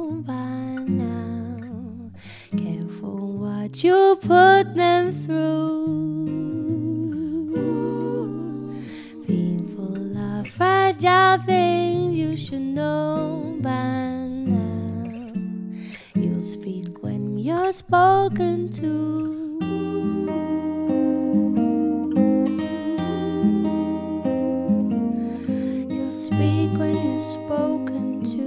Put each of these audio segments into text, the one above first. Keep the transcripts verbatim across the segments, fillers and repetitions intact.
know by now. Careful what you put them through. People are fragile things you should know by now. You'll speak when you're spoken to. Spoken to.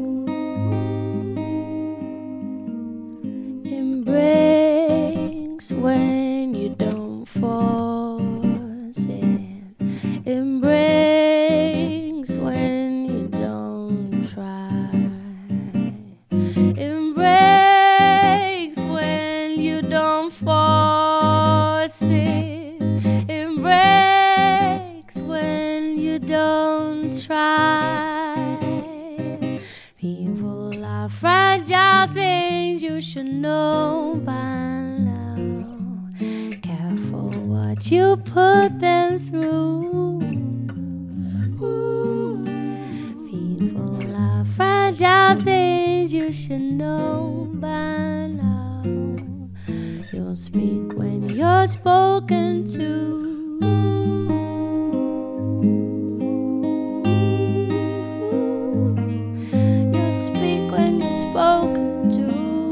Embrace when you don't force it. Embrace when you don't try. Embrace when you don't force it. Embrace when you don't try. People are fragile things you should know by now. Careful what you put them through. People are fragile things you should know by now. You'll speak when you're spoken to. Spoken to.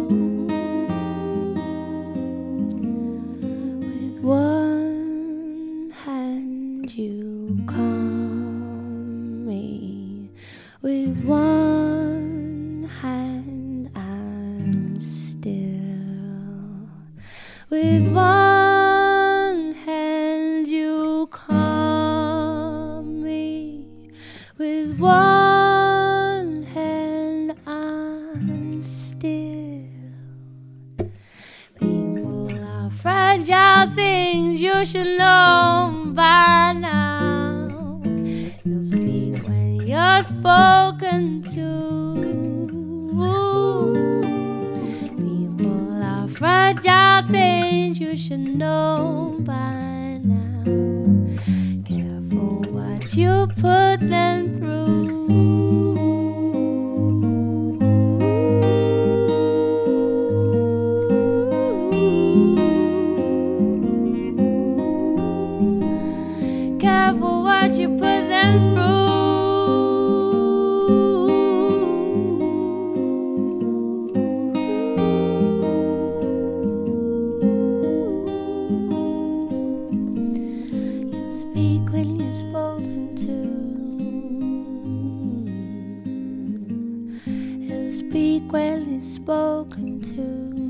With one hand you calm me, with one hand I'm still. With one hand you calm me, with one hand I'm still. People are fragile things you should know by now. You'll speak when you're spoken to. People are fragile things you should know by now. Careful what you put them through. Careful what you put them through. You speak when you're spoken to. You speak when you're spoken to.